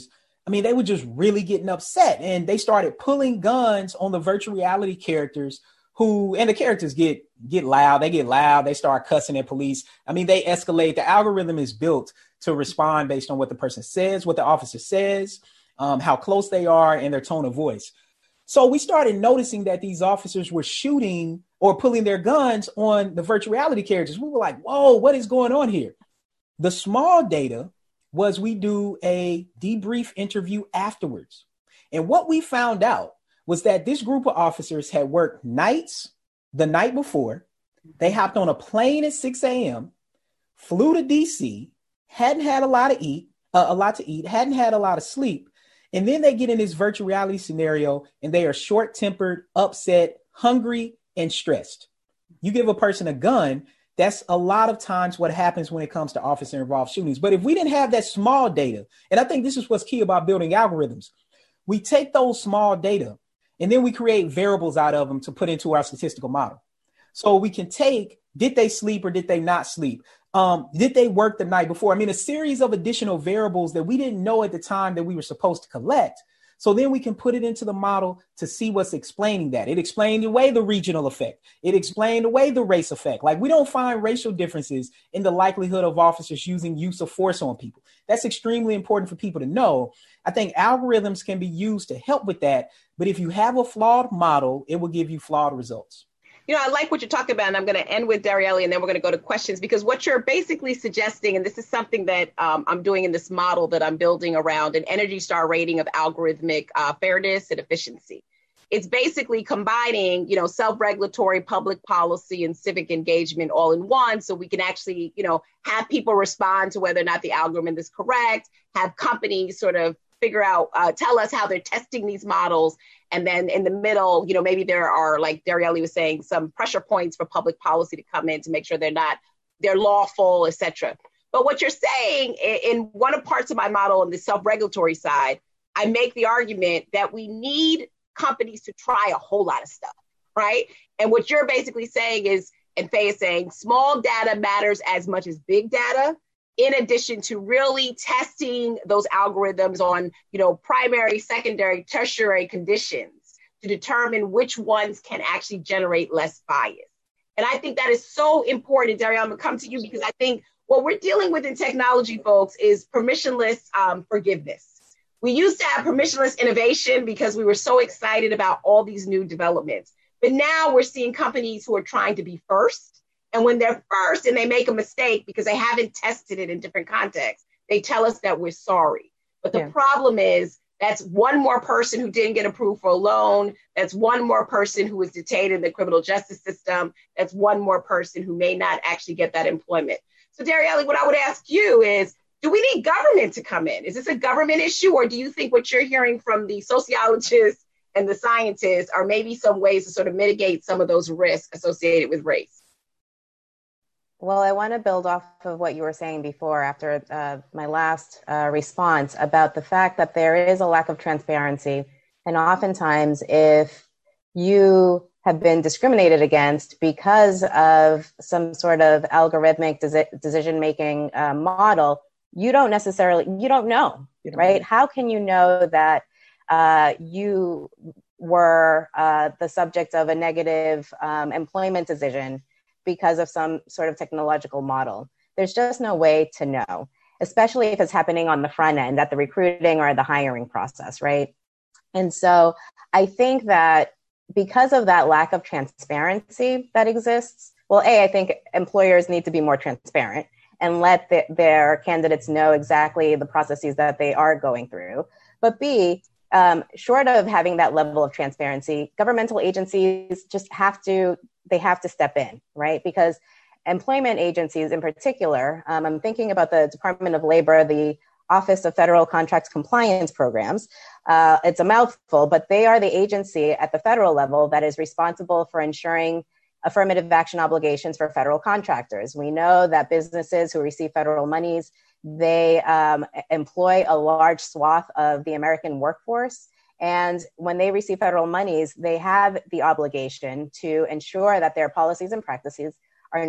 I mean, they were just really getting upset, and they started pulling guns on the virtual reality characters and the characters get loud. They get loud. They start cussing at police. I mean, they escalate. The algorithm is built to respond based on what the person says, what the officer says, how close they are, and their tone of voice. So we started noticing that these officers were shooting or pulling their guns on the virtual reality characters. We were like, whoa, what is going on here? The small data was we do a debrief interview afterwards. And what we found out was that this group of officers had worked nights the night before. They hopped on a plane at 6 a.m., flew to DC, hadn't had a lot to eat, hadn't had a lot of sleep. And then they get in this virtual reality scenario and they are short-tempered, upset, hungry, and stressed. You give a person a gun, that's a lot of times what happens when it comes to officer-involved shootings. But if we didn't have that small data, and I think this is what's key about building algorithms, we take those small data and then we create variables out of them to put into our statistical model. So we can take, did they sleep or did they not sleep? Did they work the night before? I mean, a series of additional variables that we didn't know at the time that we were supposed to collect. So then we can put it into the model to see what's explaining that. It explained away the regional effect. It explained away the race effect. Like, we don't find racial differences in the likelihood of officers using use of force on people. That's extremely important for people to know. I think algorithms can be used to help with that. But if you have a flawed model, it will give you flawed results. You know, I like what you're talking about, and I'm going to end with Darielle, and then we're going to go to questions, because what you're basically suggesting, and this is something that I'm doing in this model that I'm building around an Energy Star rating of algorithmic fairness and efficiency. It's basically combining, self-regulatory, public policy, and civic engagement all in one, so we can actually, have people respond to whether or not the algorithm is correct, have companies sort of figure out, tell us how they're testing these models. And then in the middle, maybe there are, like Darielle was saying, some pressure points for public policy to come in to make sure they're lawful, et cetera. But what you're saying in one of parts of my model on the self-regulatory side, I make the argument that we need companies to try a whole lot of stuff, right? And what you're basically saying is, and Faye is saying, small data matters as much as big data, in addition to really testing those algorithms on, primary, secondary, tertiary conditions to determine which ones can actually generate less bias. And I think that is so important. Darielle, I'm gonna come to you, because I think what we're dealing with in technology, folks, is permissionless forgiveness. We used to have permissionless innovation because we were so excited about all these new developments. But now we're seeing companies who are trying to be first. And when they're first and they make a mistake because they haven't tested it in different contexts, they tell us that we're sorry. But the problem is, that's one more person who didn't get approved for a loan. That's one more person who was detained in the criminal justice system. That's one more person who may not actually get that employment. So Darielle, what I would ask you is, do we need government to come in? Is this a government issue? Or do you think what you're hearing from the sociologists and the scientists are maybe some ways to sort of mitigate some of those risks associated with race? Well, I want to build off of what you were saying before, after my last response, about the fact that there is a lack of transparency. And oftentimes, if you have been discriminated against because of some sort of algorithmic decision-making model, you don't know, right? How can you know that you were the subject of a negative employment decision because of some sort of technological model? There's just no way to know, especially if it's happening on the front end at the recruiting or the hiring process, right? And so I think that because of that lack of transparency that exists, well, I think employers need to be more transparent and let their candidates know exactly the processes that they are going through. But B, short of having that level of transparency, governmental agencies just have to step in, right? Because employment agencies in particular, I'm thinking about the Department of Labor, the Office of Federal Contracts Compliance Programs. It's a mouthful, but they are the agency at the federal level that is responsible for ensuring affirmative action obligations for federal contractors. We know that businesses who receive federal monies, they employ a large swath of the American workforce. And when they receive federal monies, they have the obligation to ensure that their policies and practices are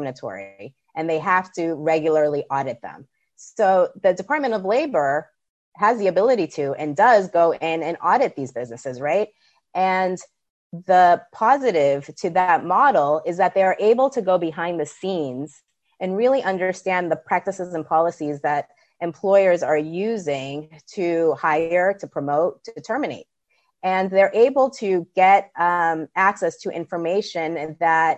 non-discriminatory, and they have to regularly audit them. So the Department of Labor has the ability to and does go in and audit these businesses, right? And the positive to that model is that they are able to go behind the scenes and really understand the practices and policies that employers are using to hire, to promote, to terminate. And they're able to get access to information that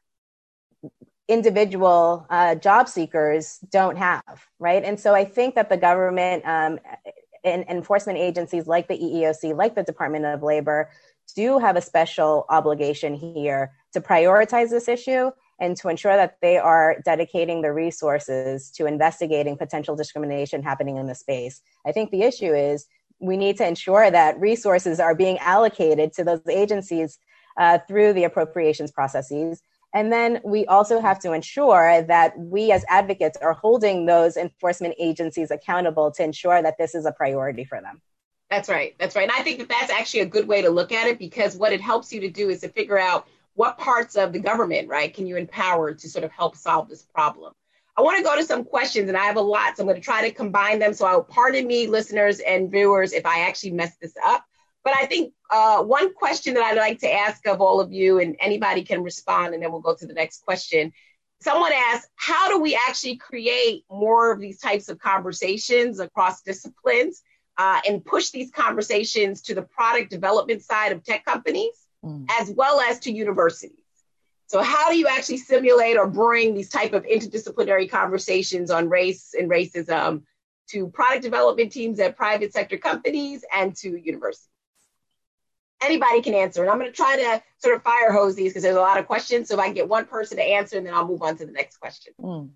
individual job seekers don't have, right? And so I think that the government and enforcement agencies like the EEOC, like the Department of Labor, do have a special obligation here to prioritize this issue and to ensure that they are dedicating the resources to investigating potential discrimination happening in the space. I think the issue is we need to ensure that resources are being allocated to those agencies through the appropriations processes. And then we also have to ensure that we as advocates are holding those enforcement agencies accountable to ensure that this is a priority for them. That's right. That's right. And I think that that's actually a good way to look at it, because what it helps you to do is to figure out what parts of the government, right, can you empower to sort of help solve this problem. I want to go to some questions, and I have a lot, so I'm going to try to combine them. So pardon me, listeners and viewers, if I actually mess this up. But I think one question that I'd like to ask of all of you, and anybody can respond, and then we'll go to the next question. Someone asked, how do we actually create more of these types of conversations across disciplines and push these conversations to the product development side of tech companies, as well as to universities? So how do you actually simulate or bring these type of interdisciplinary conversations on race and racism to product development teams at private sector companies and to universities? Anybody can answer. And I'm going to try to sort of fire hose these because there's a lot of questions. So if I can get one person to answer, and then I'll move on to the next question.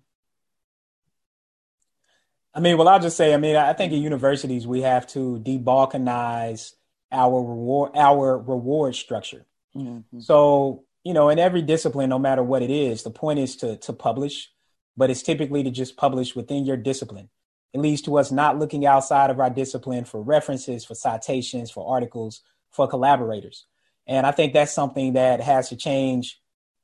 I mean, well, I'll just say, I think at universities, we have to debalkanize our reward structure. Mm-hmm. So, in every discipline, no matter what it is, the point is to publish, but it's typically to just publish within your discipline. It leads to us not looking outside of our discipline for references, for citations, for articles, for collaborators. And I think that's something that has to change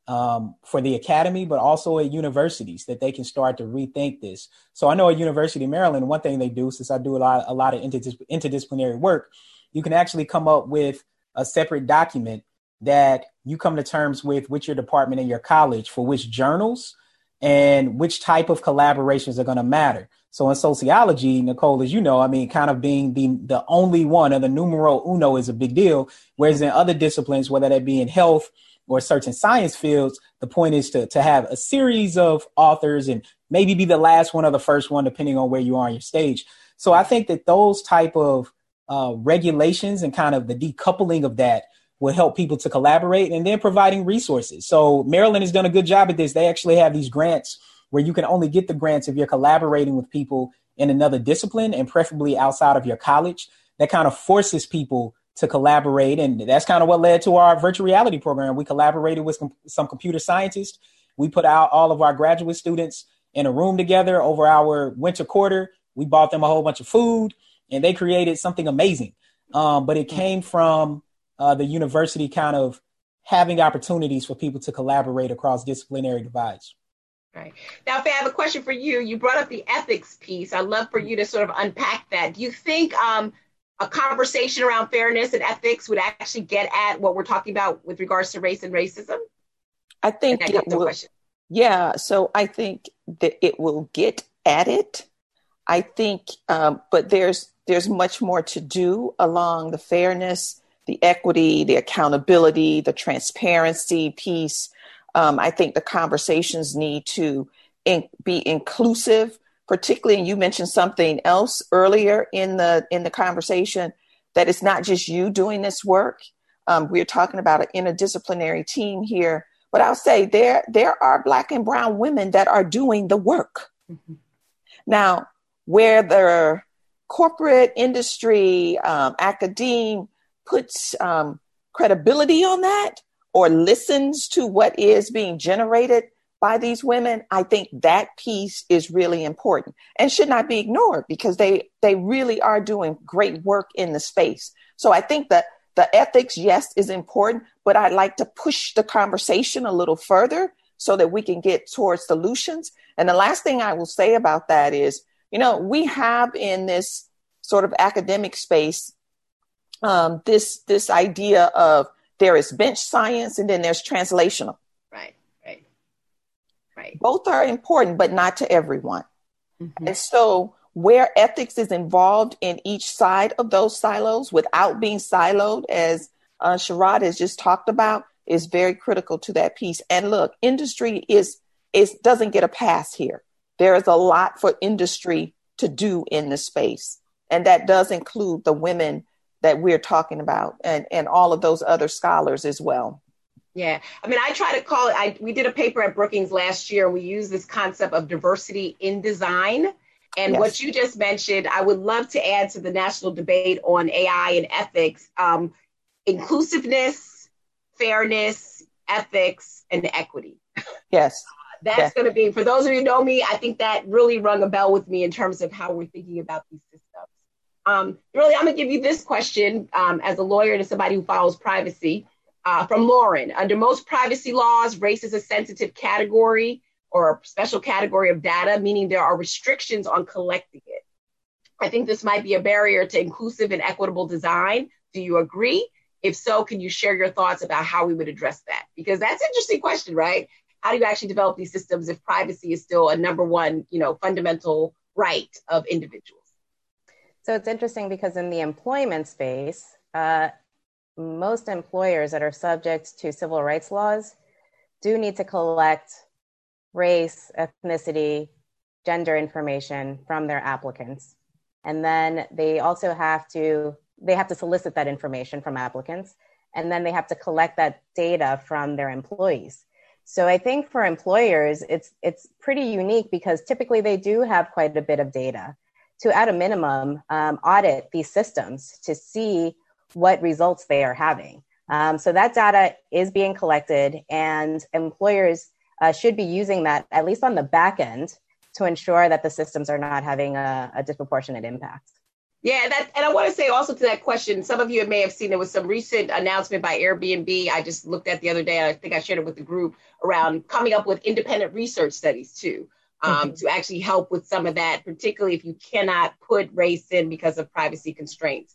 for the academy, but also at universities, that they can start to rethink this. So I know at University of Maryland, one thing they do, since I do a lot of interdisciplinary work, you can actually come up with a separate document that you come to terms with your department and your college for which journals and which type of collaborations are going to matter. So in sociology, Nicole, as you know, kind of being the only one, or the numero uno, is a big deal. Whereas in other disciplines, whether that be in health or certain science fields, the point is to have a series of authors and maybe be the last one or the first one, depending on where you are on your stage. So I think that those type of regulations and kind of the decoupling of that will help people to collaborate, and then providing resources. So Maryland has done a good job at this. They actually have these grants where you can only get the grants if you're collaborating with people in another discipline, and preferably outside of your college. That kind of forces people to collaborate. And that's kind of what led to our virtual reality program. We collaborated with some computer scientists. We put out all of our graduate students in a room together over our winter quarter. We bought them a whole bunch of food, and they created something amazing. But it came from the university kind of having opportunities for people to collaborate across disciplinary divides. Right. Now, if I have a question for you, you brought up the ethics piece. I'd love for you to sort of unpack that. Do you think a conversation around fairness and ethics would actually get at what we're talking about with regards to race and racism? I think it will. Yeah. So I think that it will get at it. I think, but there's much more to do along the fairness, the equity, the accountability, the transparency piece. I think the conversations need to be inclusive, particularly, and you mentioned something else earlier in the conversation, that it's not just you doing this work. We're talking about an interdisciplinary team here, but I'll say there are Black and brown women that are doing the work. Mm-hmm. Now, where the corporate industry, academe puts credibility on that, or listens to what is being generated by these women, I think that piece is really important and should not be ignored, because they really are doing great work in the space. So I think that the ethics, yes, is important, but I'd like to push the conversation a little further so that we can get towards solutions. And the last thing I will say about that is, we have in this sort of academic space, this idea of there is bench science and then there's translational. Right. Both are important, but not to everyone. Mm-hmm. And so where ethics is involved in each side of those silos without being siloed, as Sharad has just talked about, is very critical to that piece. And look, industry doesn't get a pass here. There is a lot for industry to do in this space. And that does include the women that we're talking about and all of those other scholars as well. Yeah. I mean, I try to call it, we did a paper at Brookings last year. We used this concept of diversity in design. And Yes. what you just mentioned, I would love to add to the national debate on AI and ethics, inclusiveness, fairness, ethics, and equity. Yes. That's going to be, for those of you who know me, I think that really rung a bell with me in terms of how we're thinking about these systems. Really, I'm going to give you this question as a lawyer and as somebody who follows privacy from Lauren. Under most privacy laws, race is a sensitive category or a special category of data, meaning there are restrictions on collecting it. I think this might be a barrier to inclusive and equitable design. Do you agree? If so, can you share your thoughts about how we would address that? Because that's an interesting question, right? How do you actually develop these systems if privacy is still a number one, fundamental right of individuals? So it's interesting because in the employment space, most employers that are subject to civil rights laws do need to collect race, ethnicity, gender information from their applicants. And then they also have to solicit that information from applicants. And then they have to collect that data from their employees. So I think for employers, it's pretty unique because typically they do have quite a bit of data to, at a minimum, audit these systems to see what results they are having. So that data is being collected, and employers should be using that, at least on the back end, to ensure that the systems are not having a disproportionate impact. Yeah, and I want to say also to that question, some of you may have seen there was some recent announcement by Airbnb. I just looked at the other day, and I think I shared it with the group around coming up with independent research studies too, to actually help with some of that, particularly if you cannot put race in because of privacy constraints.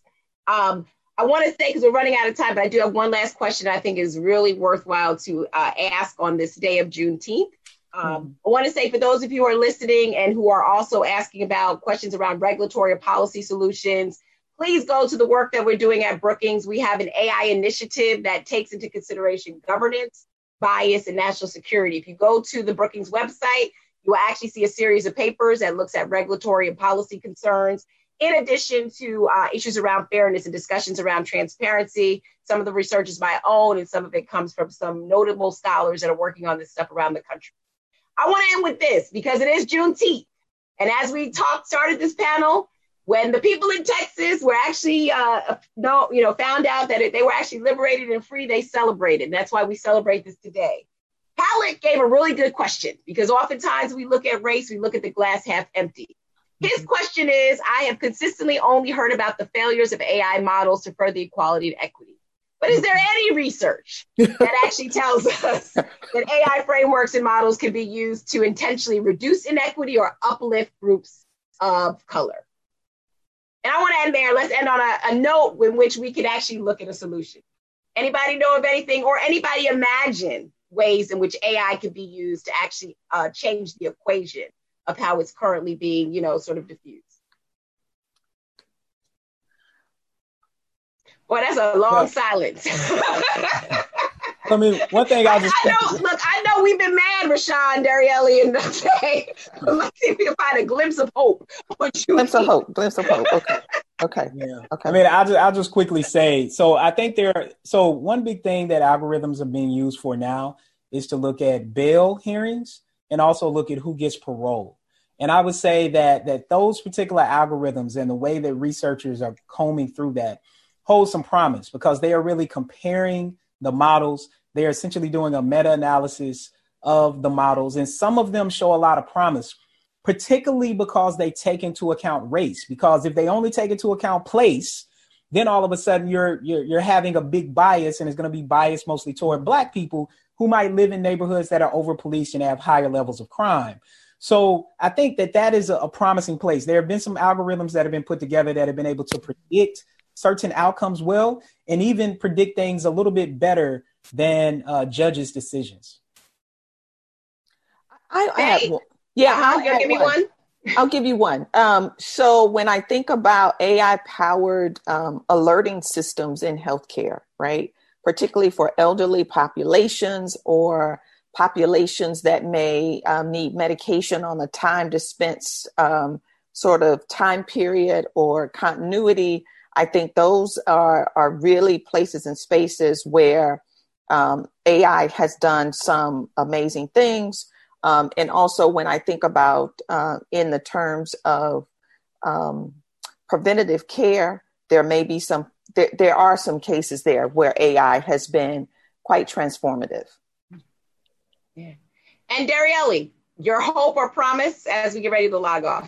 I want to say, because we're running out of time, but I do have one last question I think is really worthwhile to ask on this day of Juneteenth. I want to say, for those of you who are listening and who are also asking about questions around regulatory or policy solutions, please go to the work that we're doing at Brookings. We have an AI initiative that takes into consideration governance, bias, and national security. If you go to the Brookings website, you will actually see a series of papers that looks at regulatory and policy concerns, in addition to issues around fairness and discussions around transparency. Some of the research is my own, and some of it comes from some notable scholars that are working on this stuff around the country. I want to end with this because it is Juneteenth. And as we started this panel, when the people in Texas were actually, found out that they were actually liberated and free, they celebrated. And that's why we celebrate this today. Halleck gave a really good question because oftentimes we look at race, we look at the glass half empty. His question is, I have consistently only heard about the failures of AI models to further equality and equity. But is there any research that actually tells us that AI frameworks and models can be used to intentionally reduce inequity or uplift groups of color? And I want to end there. Let's end on a note in which we can actually look at a solution. Anybody know of anything, or anybody imagine ways in which AI could be used to actually change the equation of how it's currently being, sort of diffused? Boy, that's a long silence. I mean, one thing I know we've been mad, Rashawn, Darielle, and today. Let's see if we can find a glimpse of hope. Glimpse of hope. Okay. Yeah. Okay. I mean, I'll just quickly say, so I think one big thing that algorithms are being used for now is to look at bail hearings and also look at who gets parole. And I would say that those particular algorithms and the way that researchers are combing through that hold some promise, because they are really comparing the models. They're essentially doing a meta-analysis of the models, and some of them show a lot of promise, particularly because they take into account race. Because if they only take into account place, then all of a sudden you're having a big bias, and it's going to be biased mostly toward Black people who might live in neighborhoods that are over-policed and have higher levels of crime. So I think that is a promising place. There have been some algorithms that have been put together that have been able to predict certain outcomes well, and even predict things a little bit better than judges' decisions. I have one. Yeah, you'll give me one. I'll give you one. So when I think about AI-powered alerting systems in healthcare, right, particularly for elderly populations or populations that may need medication on a time dispense sort of time period or continuity, I think those are really places and spaces where AI has done some amazing things. And also when I think about in the terms of preventative care, there may be there are some cases there where AI has been quite transformative. Yeah. And Darielle, your hope or promise as we get ready to log off?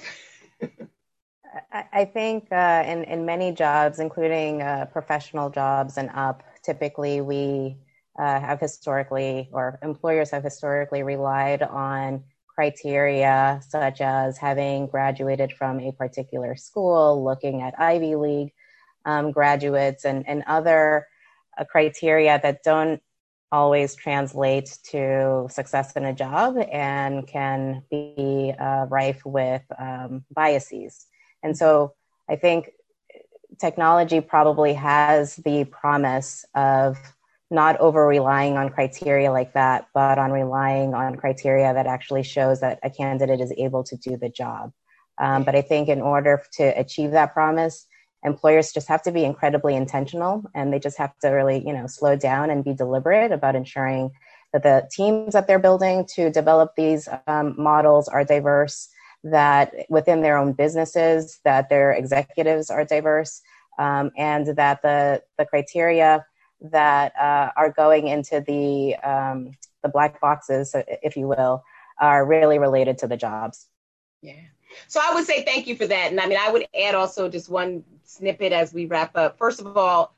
I think in many jobs, including professional jobs and up, typically we have historically, or employers have historically relied on criteria such as having graduated from a particular school, looking at Ivy League graduates, and other criteria that don't always translate to success in a job and can be rife with biases. And so I think technology probably has the promise of not over relying on criteria like that, but on relying on criteria that actually shows that a candidate is able to do the job. But I think in order to achieve that promise, employers just have to be incredibly intentional, and they just have to really, slow down and be deliberate about ensuring that the teams that they're building to develop these models are diverse, that within their own businesses, that their executives are diverse, and that the criteria that are going into the black boxes, if you will, are really related to the jobs. Yeah. So I would say thank you for that. And I mean, I would add also just one snippet as we wrap up. First of all,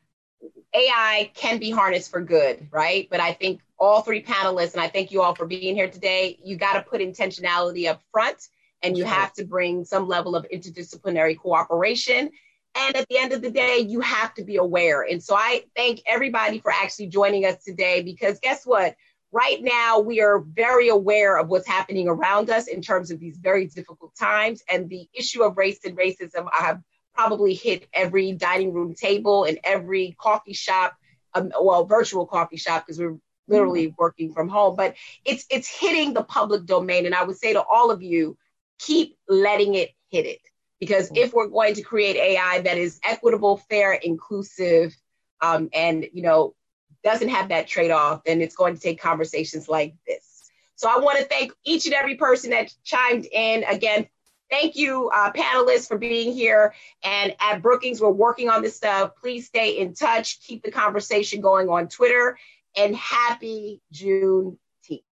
AI can be harnessed for good, right? But I think all three panelists, and I thank you all for being here today, you got to put intentionality up front, and you have to bring some level of interdisciplinary cooperation. And at the end of the day, you have to be aware. And so I thank everybody for actually joining us today, because guess what? Right now, we are very aware of what's happening around us in terms of these very difficult times. And the issue of race and racism have probably hit every dining room table and every coffee shop, virtual coffee shop, because we're literally working from home. But it's hitting the public domain. And I would say to all of you, keep letting it hit it. Because if we're going to create AI that is equitable, fair, inclusive, and, doesn't have that trade-off, then it's going to take conversations like this. So I want to thank each and every person that chimed in. Again, thank you, panelists, for being here. And at Brookings, we're working on this stuff. Please stay in touch. Keep the conversation going on Twitter. And happy Juneteenth.